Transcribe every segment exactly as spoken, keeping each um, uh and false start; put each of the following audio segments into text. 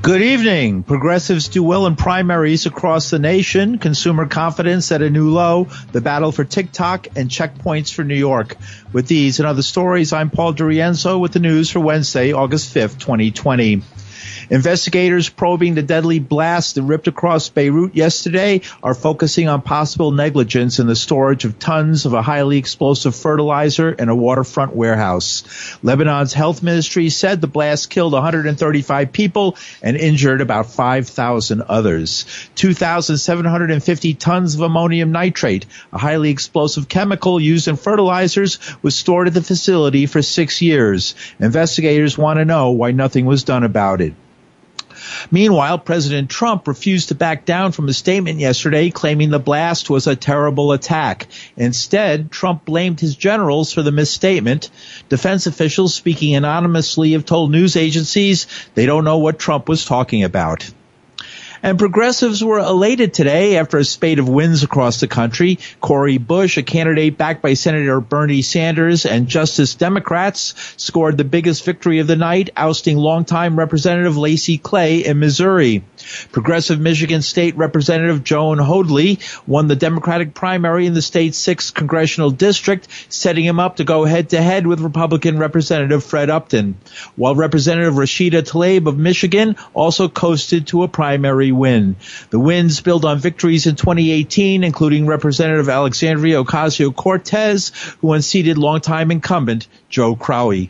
Good evening. Progressives do well in primaries across the nation. Consumer confidence at a new low. The battle for TikTok and checkpoints for New York. With these and other stories, I'm Paul DiRienzo with the news for Wednesday, August fifth, twenty twenty. Investigators probing the deadly blast that ripped across Beirut yesterday are focusing on possible negligence in the storage of tons of a highly explosive fertilizer in a waterfront warehouse. Lebanon's health ministry said the blast killed one hundred thirty-five people and injured about five thousand others. two thousand seven hundred fifty tons of ammonium nitrate, a highly explosive chemical used in fertilizers, was stored at the facility for six years. Investigators want to know why nothing was done about it. Meanwhile, President Trump refused to back down from a statement yesterday claiming the blast was a terrible attack. Instead, Trump blamed his generals for the misstatement. Defense officials speaking anonymously have told news agencies they don't know what Trump was talking about. And progressives were elated today after a spate of wins across the country. Cori Bush, a candidate backed by Senator Bernie Sanders and Justice Democrats, scored the biggest victory of the night, ousting longtime Representative Lacy Clay in Missouri. Progressive Michigan State Representative Joan Hoadley won the Democratic primary in the state's sixth congressional district, setting him up to go head-to-head with Republican Representative Fred Upton, while Representative Rashida Tlaib of Michigan also coasted to a primary win. The wins build on victories in twenty eighteen, including Representative Alexandria Ocasio-Cortez, who unseated longtime incumbent Joe Crowley.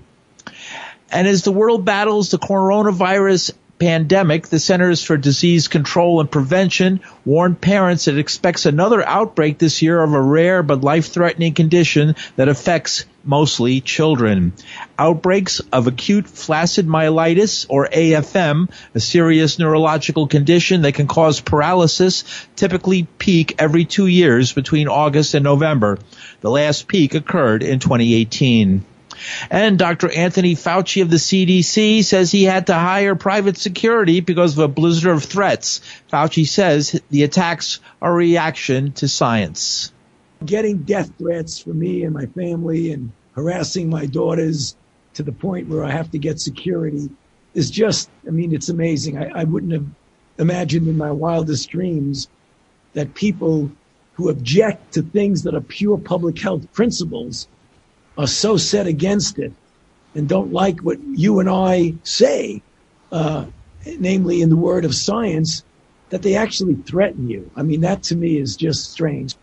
And as the world battles the coronavirus pandemic, the Centers for Disease Control and Prevention warned parents that it expects another outbreak this year of a rare but life-threatening condition that affects mostly children. Outbreaks of acute flaccid myelitis, or A F M, a serious neurological condition that can cause paralysis, typically peak every two years between August and November. The last peak occurred in twenty eighteen. And Doctor Anthony Fauci of the C D C says he had to hire private security because of a blizzard of threats. Fauci says the attacks are a reaction to science. Getting death threats for me and my family and harassing my daughters to the point where I have to get security is just, I mean, it's amazing. I, I wouldn't have imagined in my wildest dreams that people who object to things that are pure public health principles are so set against it and don't like what you and I say, uh, namely in the word of science, that they actually threaten you. I mean, that to me is just strange.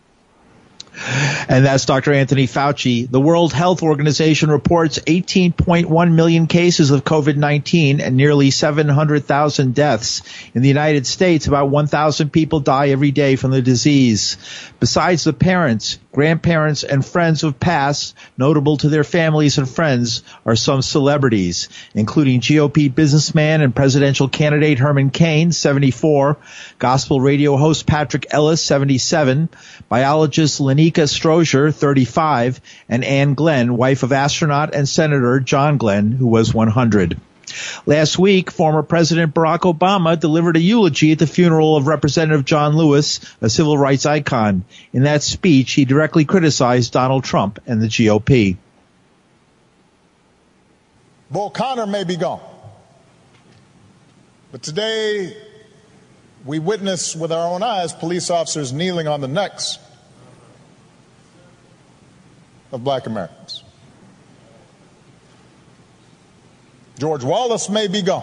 And that's Doctor Anthony Fauci. The World Health Organization reports eighteen point one million cases of COVID nineteen and nearly seven hundred thousand deaths. In the United States, about one thousand people die every day from the disease. Besides the parents, grandparents, and friends of passed, notable to their families and friends, are some celebrities, including G O P businessman and presidential candidate Herman Cain, seventy-four, gospel radio host Patrick Ellis, seventy-seven, biologist Lanika Strozier, thirty-five, and Ann Glenn, wife of astronaut and Senator John Glenn, who was one hundred. Last week, former President Barack Obama delivered a eulogy at the funeral of Representative John Lewis, a civil rights icon. In that speech, he directly criticized Donald Trump and the G O P. Bull Connor may be gone, but today we witness with our own eyes police officers kneeling on the necks of black Americans. George Wallace may be gone,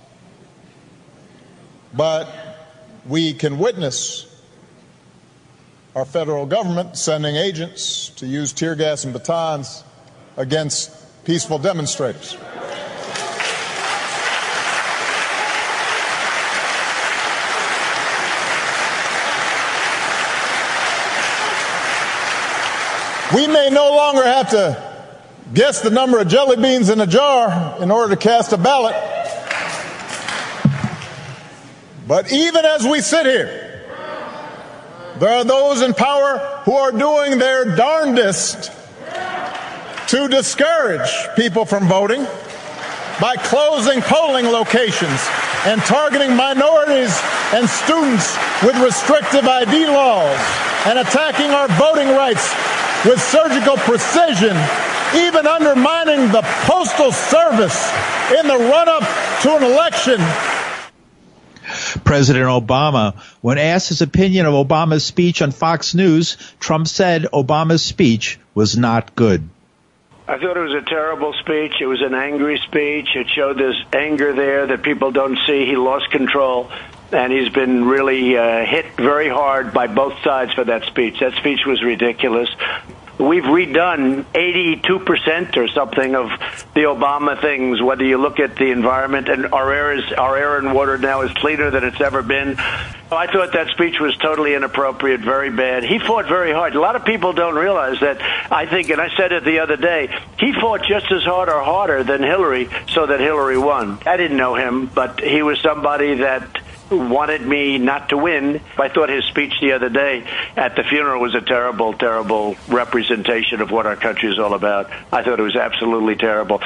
but we can witness our federal government sending agents to use tear gas and batons against peaceful demonstrators. We may no longer have to guess the number of jelly beans in a jar in order to cast a ballot. But even as we sit here, there are those in power who are doing their darndest to discourage people from voting by closing polling locations and targeting minorities and students with restrictive I D laws and attacking our voting rights with surgical precision, even undermining the Postal Service in the run-up to an election. President Obama. When asked his opinion of Obama's speech on Fox News, Trump said Obama's speech was not good. I thought it was a terrible speech. It was an angry speech. It showed there's anger there that people don't see. He lost control, and he's been really uh, hit very hard by both sides for that speech. That speech was ridiculous. We've redone eighty-two percent or something of the Obama things, whether you look at the environment, and our air is, our air and water now is cleaner than it's ever been. I thought that speech was totally inappropriate, very bad. He fought very hard. A lot of people don't realize that. I think, and I said it the other day, he fought just as hard or harder than Hillary so that Hillary won. I didn't know him, but he was somebody that wanted me not to win. I thought his speech the other day at the funeral was a terrible, terrible representation of what our country is all about. I thought it was absolutely terrible.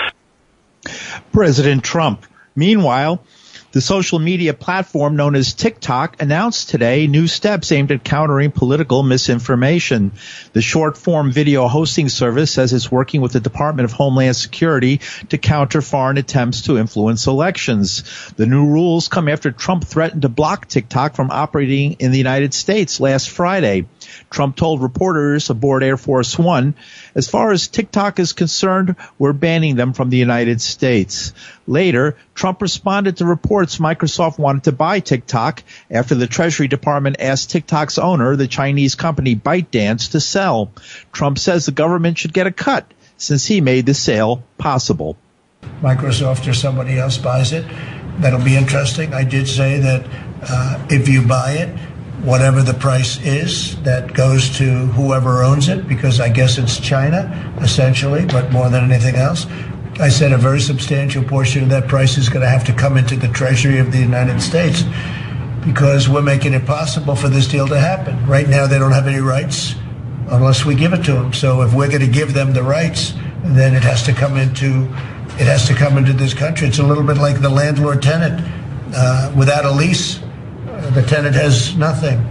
President Trump. Meanwhile, the social media platform known as TikTok announced today new steps aimed at countering political misinformation. The short-form video hosting service says it's working with the Department of Homeland Security to counter foreign attempts to influence elections. The new rules come after Trump threatened to block TikTok from operating in the United States last Friday. Trump told reporters aboard Air Force One, as far as TikTok is concerned, we're banning them from the United States. Later, Trump responded to reports Microsoft wanted to buy TikTok after the Treasury Department asked TikTok's owner, the Chinese company ByteDance, to sell. Trump says the government should get a cut since he made the sale possible. Microsoft or somebody else buys it. That'll be interesting. I did say that uh, if you buy it, whatever the price is, that goes to whoever owns it, because I guess it's China, essentially, but more than anything else. I said a very substantial portion of that price is going to have to come into the Treasury of the United States because we're making it possible for this deal to happen. Right now, they don't have any rights unless we give it to them. So if we're going to give them the rights, then it has to come into it has to come into this country. It's a little bit like the landlord-tenant. Uh, without a lease, uh, the tenant has nothing.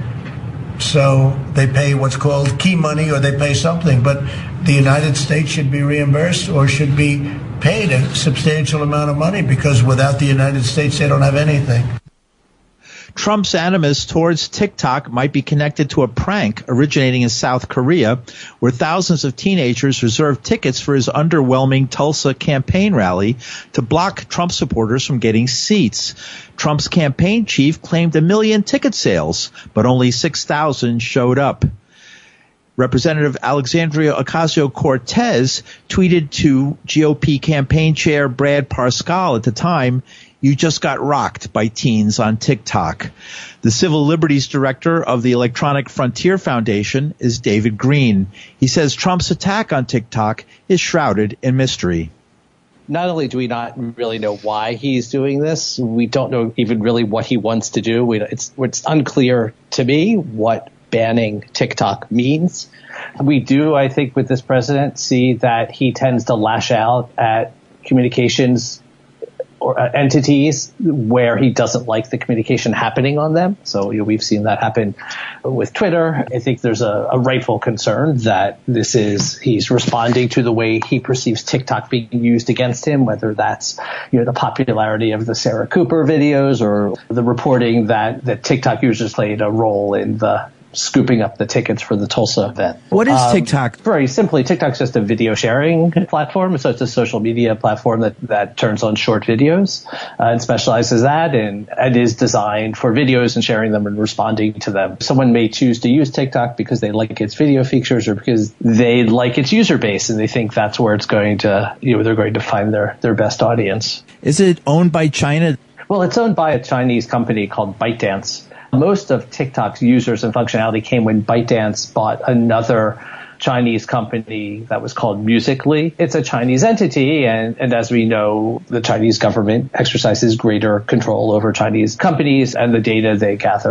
So they pay what's called key money, or they pay something. But the United States should be reimbursed or should be paid a substantial amount of money, because without the United States, they don't have anything. Trump's animus towards TikTok might be connected to a prank originating in South Korea, where thousands of teenagers reserved tickets for his underwhelming Tulsa campaign rally to block Trump supporters from getting seats. Trump's campaign chief claimed a million ticket sales, but only six thousand showed up. Representative Alexandria Ocasio-Cortez tweeted to G O P campaign chair Brad Parscale at the time, "You just got rocked by teens on TikTok." The civil liberties director of the Electronic Frontier Foundation is David Green. He says Trump's attack on TikTok is shrouded in mystery. Not only do we not really know why he's doing this, we don't know even really what he wants to do. We, it's, it's unclear to me what banning TikTok means. We do, I think, with this president, see that he tends to lash out at communications or uh, entities where he doesn't like the communication happening on them. So, you know, we've seen that happen with Twitter. I think there's a, a rightful concern that this is, he's responding to the way he perceives TikTok being used against him, whether that's, you know, the popularity of the Sarah Cooper videos or the reporting that, that TikTok users played a role in the scooping up the tickets for the Tulsa event. What is um, TikTok? Very simply, TikTok's just a video sharing platform. So it's a social media platform that, that turns on short videos uh, and specializes that and, and is designed for videos and sharing them and responding to them. Someone may choose to use TikTok because they like its video features or because they like its user base and they think that's where it's going to, you know, they're going to find their, their best audience. Is it owned by China? Well, it's owned by a Chinese company called ByteDance. Most of TikTok's users and functionality came when ByteDance bought another Chinese company that was called Musical.ly. It's a Chinese entity, and, and as we know, the Chinese government exercises greater control over Chinese companies and the data they gather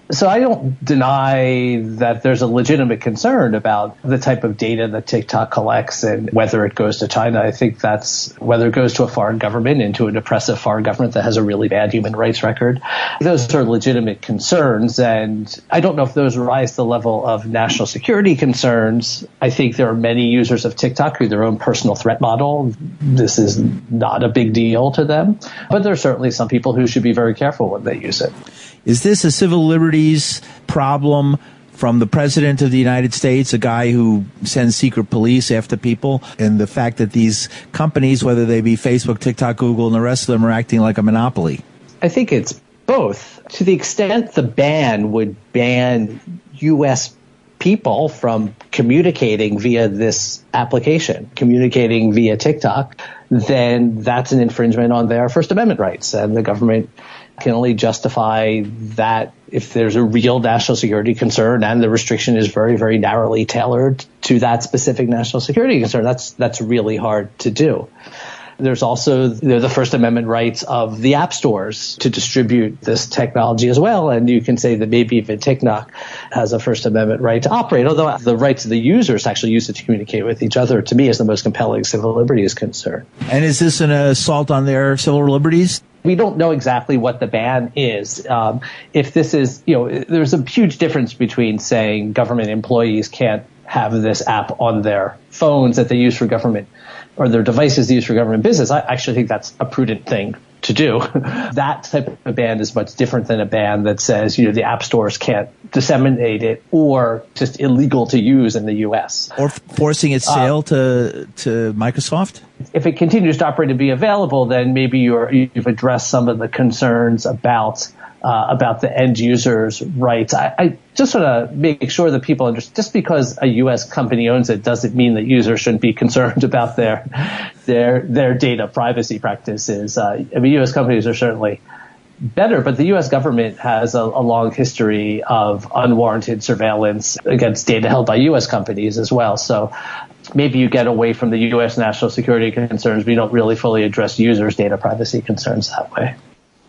So I don't deny that there's a legitimate concern about the type of data that TikTok collects and whether it goes to China. I think that's whether it goes to a foreign government, into an oppressive foreign government that has a really bad human rights record. Those are legitimate concerns, and I don't know if those rise to the level of national security concerns. I think there are many users of TikTok who have their own personal threat model. This is not a big deal to them, but there are certainly some people who should be very careful when they use it. Is this a civil liberties problem from the president of the United States, a guy who sends secret police after people, and the fact that these companies, whether they be Facebook, TikTok, Google, and the rest of them, are acting like a monopoly? I think it's both. To the extent the ban would ban U S people from communicating via this application, communicating via TikTok, then that's an infringement on their First Amendment rights, and the government can only justify that if there's a real national security concern and the restriction is very, very narrowly tailored to that specific national security concern. That's that's really hard to do. There's also you know, the First Amendment rights of the app stores to distribute this technology as well. And you can say that maybe even TikTok has a First Amendment right to operate, although the rights of the users to actually use it to communicate with each other, to me, is the most compelling civil liberties concern. And is this an assault on their civil liberties? We don't know exactly what the ban is. Um, if this is, you know, there's a huge difference between saying government employees can't have this app on their phones that they use for government or their devices used for government business. I actually think that's a prudent thing to do. That type of ban is much different than a ban that says, you know, the app stores can't disseminate it or just illegal to use in the U S. Or forcing its sale uh, to to Microsoft? If it continues to operate and be available, then maybe you're, you've addressed some of the concerns about Uh, about the end user's rights. I, I just want to make sure that people understand, just because a U S company owns it doesn't mean that users shouldn't be concerned about their their their data privacy practices. Uh, I mean, U S companies are certainly better, but the U S government has a, a long history of unwarranted surveillance against data held by U S companies as well. So maybe you get away from the U S national security concerns, but you don't really fully address users' data privacy concerns that way.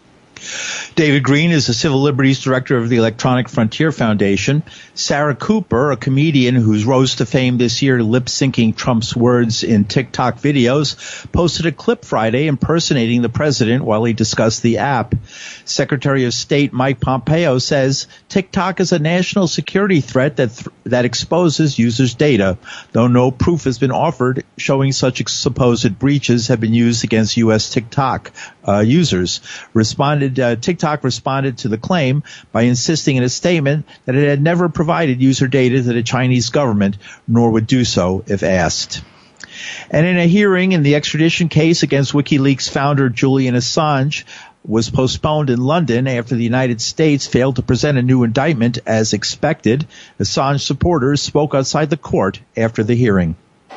David Green is the Civil Liberties Director of the Electronic Frontier Foundation. Sarah Cooper, a comedian who's rose to fame this year lip-syncing Trump's words in TikTok videos, posted a clip Friday impersonating the president while he discussed the app. Secretary of State Mike Pompeo says TikTok is a national security threat that th- that exposes users' data, though no proof has been offered showing such supposed breaches have been used against U S TikTok uh, users. Responded uh, TikTok responded to the claim by insisting in a statement that it had never provided user data to the Chinese government, nor would do so if asked. And in a hearing in the extradition case against WikiLeaks founder Julian Assange was postponed in London after the United States failed to present a new indictment as expected, Assange supporters spoke outside the court after the hearing.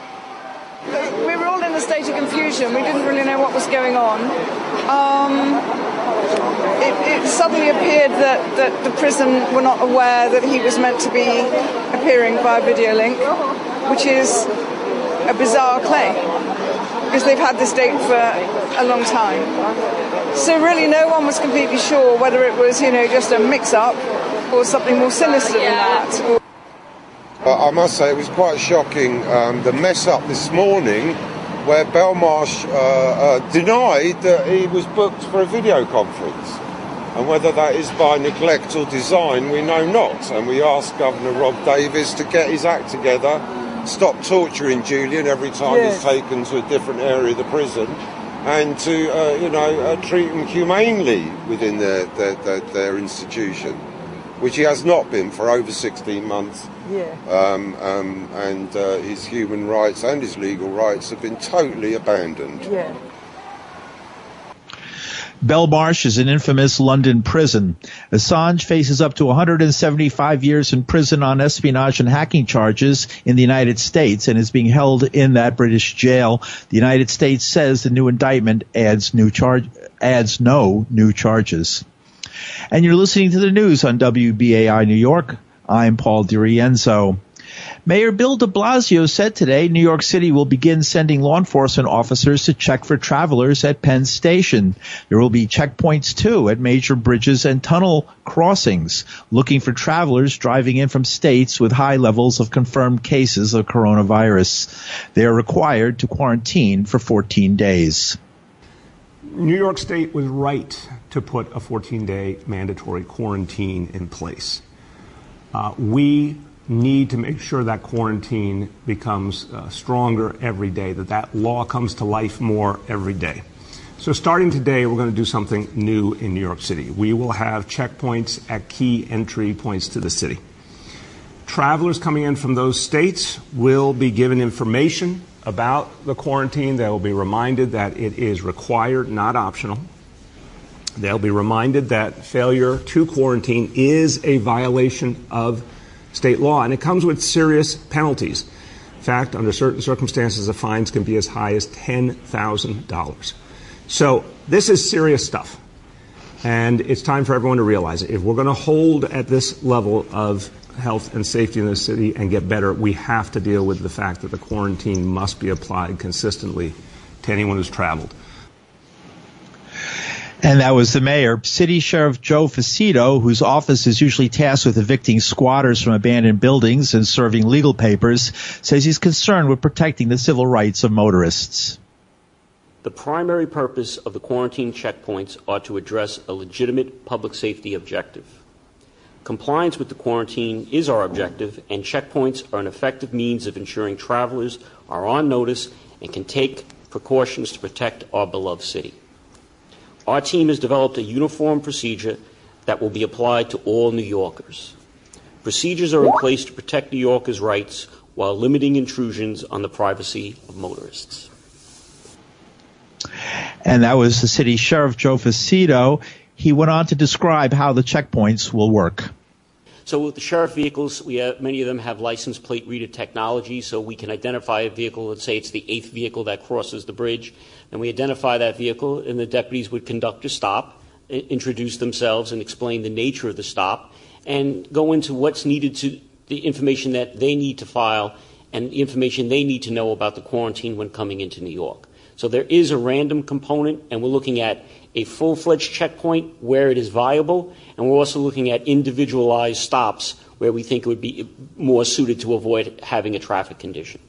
We were all in a state of confusion. We didn't really know what was going on. Um, It, it suddenly appeared that, that the prison were not aware that he was meant to be appearing via video link, which is a bizarre claim because they've had this date for a long time. So really no one was completely sure whether it was, you know, just a mix-up or something more sinister than that. Uh, I must say it was quite shocking, um, the mess-up this morning where Belmarsh uh, uh, denied that he was booked for a video conference. And whether that is by neglect or design, we know not. And we asked Governor Rob Davis to get his act together, stop torturing Julian every time yes. he's taken to a different area of the prison, and to, uh, you know, uh, treat him humanely within their, their, their, their institution, which he has not been for over sixteen months. Yeah. Um, um, and uh, his human rights and his legal rights have been totally abandoned. Yeah. Belmarsh is an infamous London prison. Assange faces up to one hundred seventy-five years in prison on espionage and hacking charges in the United States and is being held in that British jail. The United States says the new indictment adds new charge adds no new charges. And you're listening to the news on W B A I New York. I'm Paul DiRienzo. Mayor Bill de Blasio said today New York City will begin sending law enforcement officers to check for travelers at Penn Station. There will be checkpoints, too, at major bridges and tunnel crossings, looking for travelers driving in from states with high levels of confirmed cases of coronavirus. They are required to quarantine for fourteen days. New York State was right to put a fourteen-day mandatory quarantine in place. Uh, we need to make sure that quarantine becomes uh, stronger every day, that that law comes to life more every day. So starting today, we're going to do something new in New York City. We will have checkpoints at key entry points to the city. Travelers coming in from those states will be given information about the quarantine. They will be reminded that it is required, not optional. They'll be reminded that failure to quarantine is a violation of state law, and it comes with serious penalties. In fact, under certain circumstances, the fines can be as high as ten thousand dollars. So this is serious stuff, and it's time for everyone to realize it. If we're going to hold at this level of health and safety in the city and get better, we have to deal with the fact that the quarantine must be applied consistently to anyone who's traveled. And that was the mayor. City Sheriff Joe Facito, whose office is usually tasked with evicting squatters from abandoned buildings and serving legal papers, says he's concerned with protecting the civil rights of motorists. The primary purpose of the quarantine checkpoints are to address a legitimate public safety objective. Compliance with the quarantine is our objective, and checkpoints are an effective means of ensuring travelers are on notice and can take precautions to protect our beloved city. Our team has developed a uniform procedure that will be applied to all New Yorkers. Procedures are in place to protect New Yorkers' rights while limiting intrusions on the privacy of motorists. And that was the city sheriff, Joe Facito. He went on to describe how the checkpoints will work. So with the sheriff vehicles, we have, many of them have license plate reader technology, so we can identify a vehicle. Let's say it's the eighth vehicle that crosses the bridge, and we identify that vehicle, and the deputies would conduct a stop, introduce themselves, and explain the nature of the stop, and go into what's needed to the information that they need to file and the information they need to know about the quarantine when coming into New York. So there is a random component, and we're looking at a full-fledged checkpoint where it is viable, and we're also looking at individualized stops where we think it would be more suited to avoid having a traffic condition.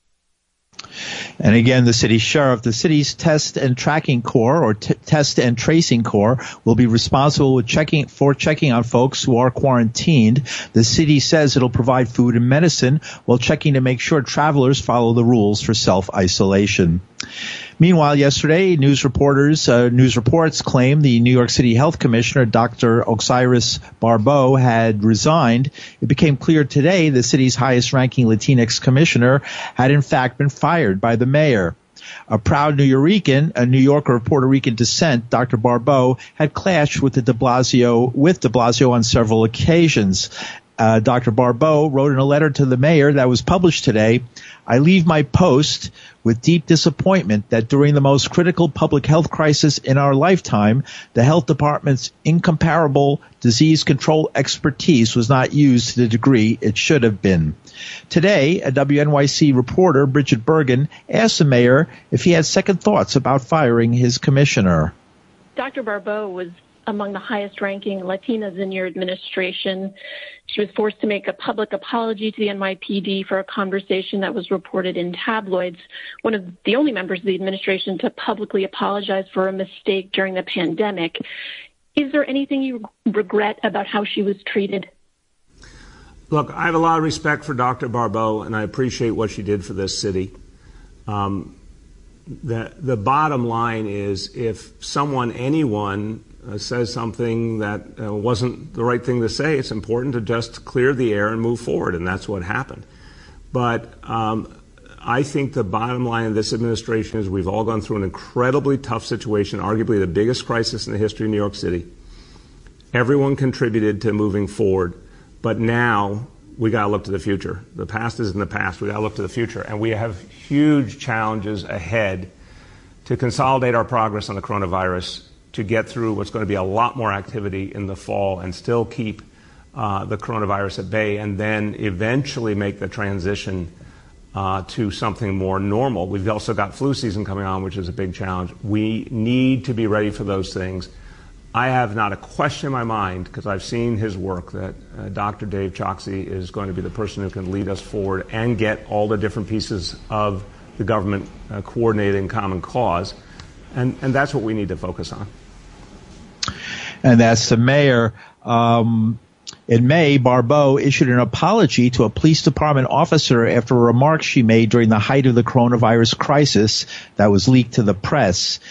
And again, the city sheriff, the city's test and tracking corps, or t- test and tracing corps, will be responsible with checking for checking on folks who are quarantined. The city says it'll provide food and medicine while checking to make sure travelers follow the rules for self-isolation. Meanwhile, yesterday, news reporters, uh, news reports claim the New York City Health Commissioner, Doctor Osiris Barbeau, had resigned. It became clear today the city's highest-ranking Latinx commissioner had in fact been fired by the mayor. A proud New Yorican, a New Yorker of Puerto Rican descent, Doctor Barbeau had clashed with the de Blasio, with de Blasio on several occasions. Uh, Doctor Barbeau wrote in a letter to the mayor that was published today, "I leave my post with deep disappointment that during the most critical public health crisis in our lifetime, the health department's incomparable disease control expertise was not used to the degree it should have been." Today, a W N Y C reporter, Bridget Bergen, asked the mayor if he had second thoughts about firing his commissioner. Doctor Barbeau was among the highest-ranking Latinas in your administration. She was forced to make a public apology to the N Y P D for a conversation that was reported in tabloids, one of the only members of the administration to publicly apologize for a mistake during the pandemic. Is there anything you regret about how she was treated? Look, I have a lot of respect for Doctor Barbeau, and I appreciate what she did for this city. Um, the, the bottom line is if someone, anyone, Uh, says something that uh, wasn't the right thing to say, it's important to just clear the air and move forward, and that's what happened. But um, I think the bottom line of this administration is we've all gone through an incredibly tough situation, arguably the biggest crisis in the history of New York City. Everyone contributed to moving forward, but now we got to look to the future. The past is in the past. We got to look to the future, and we have huge challenges ahead to consolidate our progress on the coronavirus, to get through what's going to be a lot more activity in the fall and still keep uh, the coronavirus at bay and then eventually make the transition uh, to something more normal. We've also got flu season coming on, which is a big challenge. We need to be ready for those things. I have not a question in my mind, because I've seen his work, that uh, Doctor Dave Chokshi is going to be the person who can lead us forward and get all the different pieces of the government uh, coordinated in common cause. And, and that's what we need to focus on. And that's the mayor. Um, in May, Barbeau issued an apology to a police department officer after a remark she made during the height of the coronavirus crisis that was leaked to the press.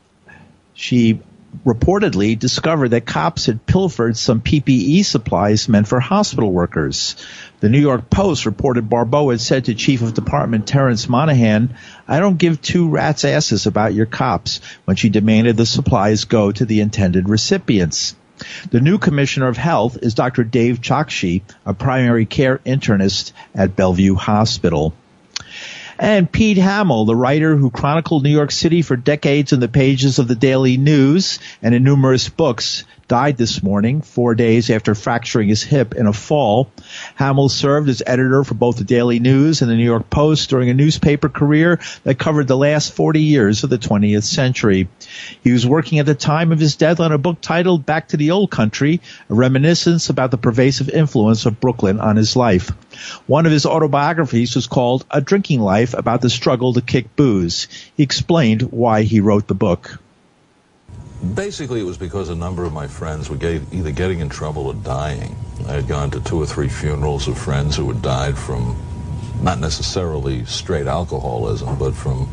She reportedly discovered that cops had pilfered some P P E supplies meant for hospital workers. The New York Post reported Barbeau had said to Chief of Department Terrence Monahan, "I don't give two rats' asses about your cops," when she demanded the supplies go to the intended recipients. The new Commissioner of Health is Doctor Dave Chokshi, a primary care internist at Bellevue Hospital. And Pete Hamill, the writer who chronicled New York City for decades in the pages of the Daily News and in numerous books, died this morning, four days after fracturing his hip in a fall. Hamill served as editor for both the Daily News and the New York Post during a newspaper career that covered the last forty years of the twentieth century. He was working at the time of his death on a book titled Back to the Old Country, a reminiscence about the pervasive influence of Brooklyn on his life. One of his autobiographies was called A Drinking Life, about the struggle to kick booze. He explained why he wrote the book. Basically, it was because a number of my friends were get, either getting in trouble or dying. I had gone to two or three funerals of friends who had died from not necessarily straight alcoholism, but from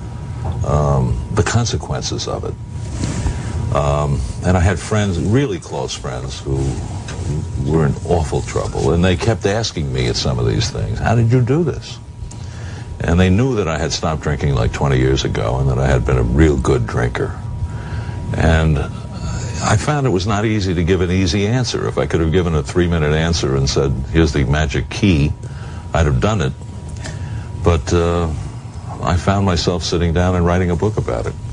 um, the consequences of it. Um, and I had friends, really close friends, who were in awful trouble. And they kept asking me at some of these things, "How did you do this?" And they knew that I had stopped drinking like twenty years ago and that I had been a real good drinker. And I found it was not easy to give an easy answer. If I could have given a three-minute answer and said, "Here's the magic key," I'd have done it. But uh, I found myself sitting down and writing a book about it.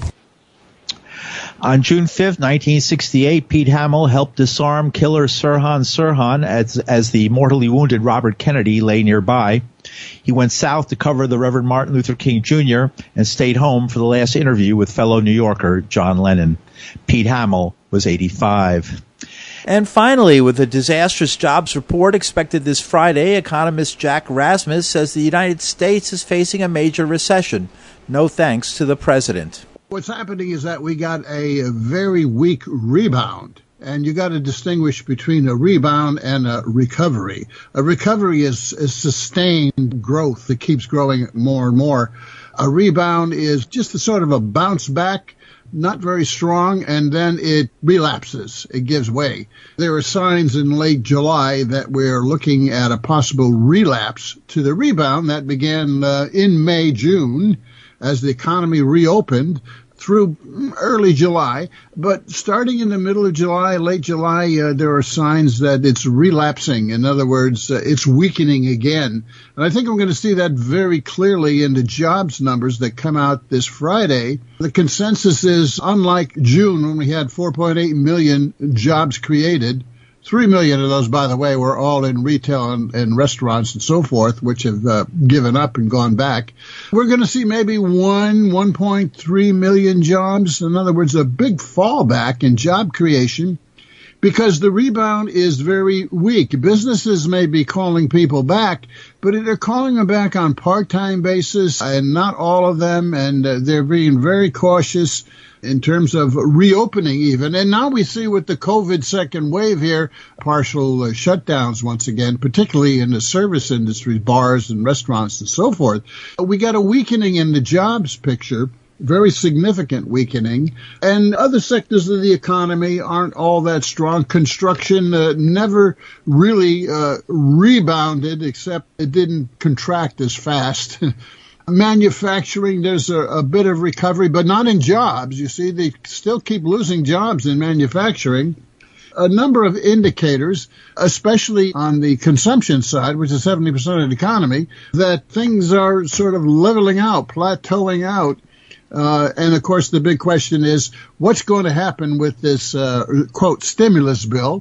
On June fifth, nineteen sixty-eight, Pete Hamill helped disarm killer Sirhan Sirhan as, as the mortally wounded Robert Kennedy lay nearby. He went south to cover the Reverend Martin Luther King Junior and stayed home for the last interview with fellow New Yorker John Lennon. Pete Hamill was eighty-five. And finally, with a disastrous jobs report expected this Friday, economist Jack Rasmus says the United States is facing a major recession. No thanks to the president. What's happening is that we got a very weak rebound. And you got to distinguish between a rebound and a recovery. A recovery is, is sustained growth that keeps growing more and more. A rebound is just a sort of a bounce back, not very strong, and then it relapses. It gives way. There are signs in late July that we're looking at a possible relapse to the rebound that began uh, in May, June, as the economy reopened through early July. But starting in the middle of July, late July, uh, there are signs that it's relapsing. In other words, uh, it's weakening again. And I think I'm going to see that very clearly in the jobs numbers that come out this Friday. The consensus is, unlike June, when we had four point eight million jobs created, Three million of those, by the way, were all in retail and, and restaurants and so forth, which have uh, given up and gone back. We're going to see maybe one, one point three million jobs. In other words, a big fallback in job creation because the rebound is very weak. Businesses may be calling people back, but they're calling them back on part-time basis, and not all of them, and uh, they're being very cautious in terms of reopening even. And now we see with the COVID second wave here, partial uh, shutdowns once again, particularly in the service industry, bars and restaurants and so forth. We got a weakening in the jobs picture, very significant weakening. And other sectors of the economy aren't all that strong. Construction uh, never really uh, rebounded, except it didn't contract as fast. Manufacturing, there's a, a bit of recovery, but not in jobs. You see, they still keep losing jobs in manufacturing. A number of indicators, especially on the consumption side, which is seventy percent of the economy, that things are sort of leveling out, plateauing out. Uh, and, of course, the big question is, what's going to happen with this, uh, quote, stimulus bill?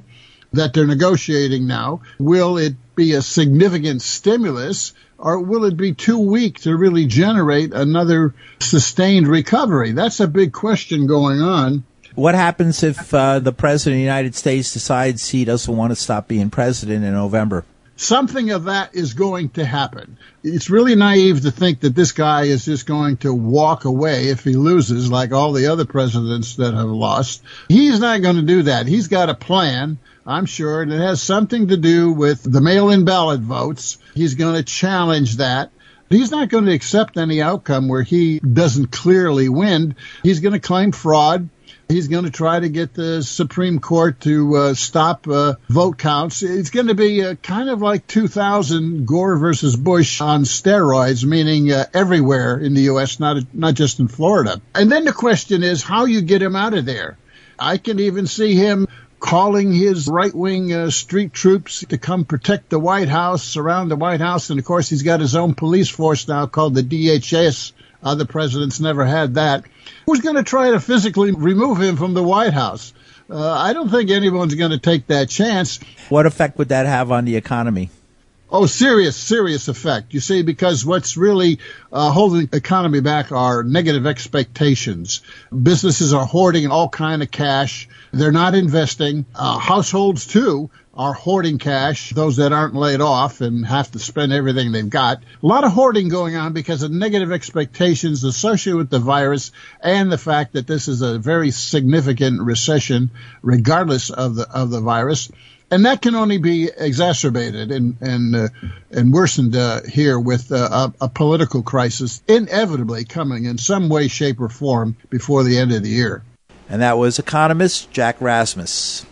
that they're negotiating now. Will it be a significant stimulus, or will it be too weak to really generate another sustained recovery? That's a big question going on. What happens if uh, the president of the United States decides he doesn't want to stop being president in November? Something of that is going to happen. It's really naive to think that this guy is just going to walk away if he loses like all the other presidents that have lost. He's not going to do that. He's got a plan, I'm sure, and it has something to do with the mail-in ballot votes. He's going to challenge that. He's not going to accept any outcome where he doesn't clearly win. He's going to claim fraud. He's going to try to get the Supreme Court to uh, stop uh, vote counts. It's going to be uh, kind of like two thousand Gore versus Bush on steroids, meaning uh, everywhere in the U S, not not just in Florida. And then the question is how you get him out of there. I can even see him calling his right-wing uh, street troops to come protect the White House, surround the White House. And, of course, he's got his own police force now called the D H S. Other presidents never had that. Who's going to try to physically remove him from the White House? Uh, I don't think anyone's going to take that chance. What effect would that have on the economy? Oh, serious, serious effect. You see, because what's really uh, holding the economy back are negative expectations. Businesses are hoarding all kind of cash. They're not investing. Uh, households, too, are hoarding cash, those that aren't laid off and have to spend everything they've got. A lot of hoarding going on because of negative expectations associated with the virus and the fact that this is a very significant recession, regardless of the of the virus. And that can only be exacerbated and and uh, and worsened uh, here with uh, a, a political crisis inevitably coming in some way, shape, or form before the end of the year. And that was economist Jack Rasmus.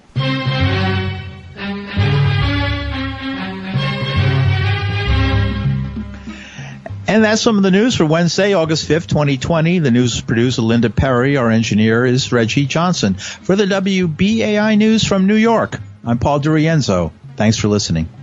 And that's some of the news for Wednesday, August fifth, twenty twenty. The news is produced by Linda Perry. Our engineer is Reggie Johnson. For the W B A I News from New York, I'm Paul DiRienzo. Thanks for listening.